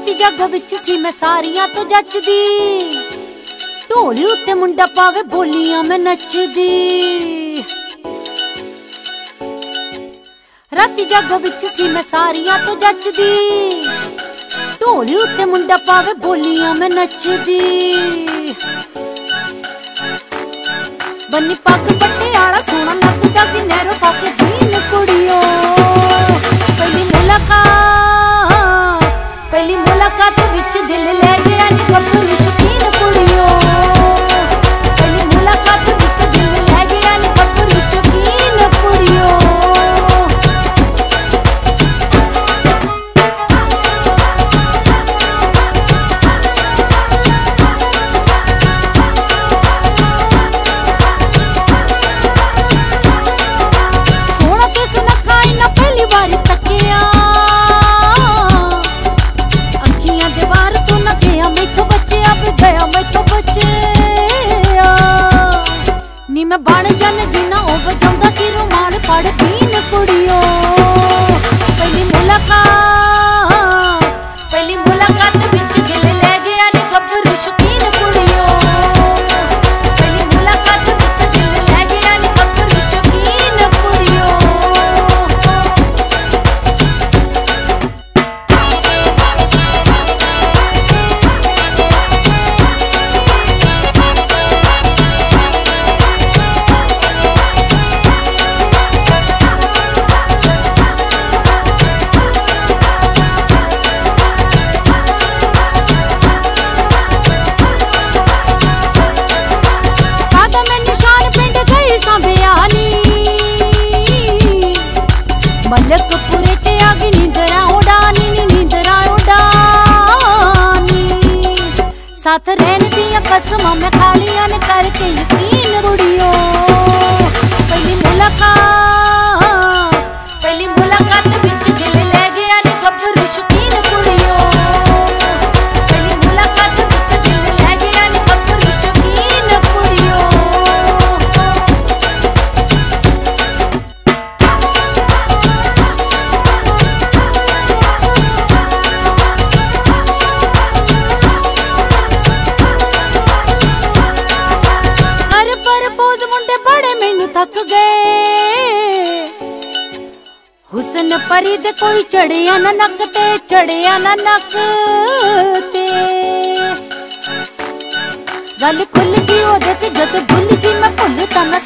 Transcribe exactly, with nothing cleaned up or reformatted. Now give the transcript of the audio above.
राती जग विच सी मैं सारियां तो जचदी, ढोली उत्ते मुंडा पावे बोलियां मैं नचदी। राती जग विच सी मैं सारियां तो जचदी, ढोली उत्ते मुंडा पावे बोलियां मैं नचदी। बन्नी पग पटियाला सोहना लगदा सी नैरो पाके जीन कुड़ियो। पहली मुलाकात पहली मुलाकात विच दिल ले गया नी गभरू शकीन कुड़ियो। पहली मुलाकात विच दिल ले गया नी गभरू शकीन कुड़ियो। नी मैं बन जानगी ना ओ बजांदा सी रुमाल फड़ बीन कुड़ियो। पहली मुलाकात पहली मुलाकात विच दिल ले गया नी गभरू शकीन कुड़ियो। पहली मुलाकात विच दिल ले गया नी गभरू शकीन कुड़ियो। मलकपुरे च आ गई नींदरा उड़ानी नी नींदरा उड़ानी। साथ रहने दियां कसमां मैं खालियां ने करके यकीन कुड़ियो। पहली मुलाकात पहली मुलाकात विच दिल ले गया नी गभरू शकीन कुड़ियो। पहली मुलाकात विच दिल ले गया नी गभरू शकीन कुड़ियो। थक गए हुसन परी दे कोई चढ़िया ना नक ते चढ़िया ना नक ते। गल खुल गई ओदे ते जद भुल गई मैं भुल ता ना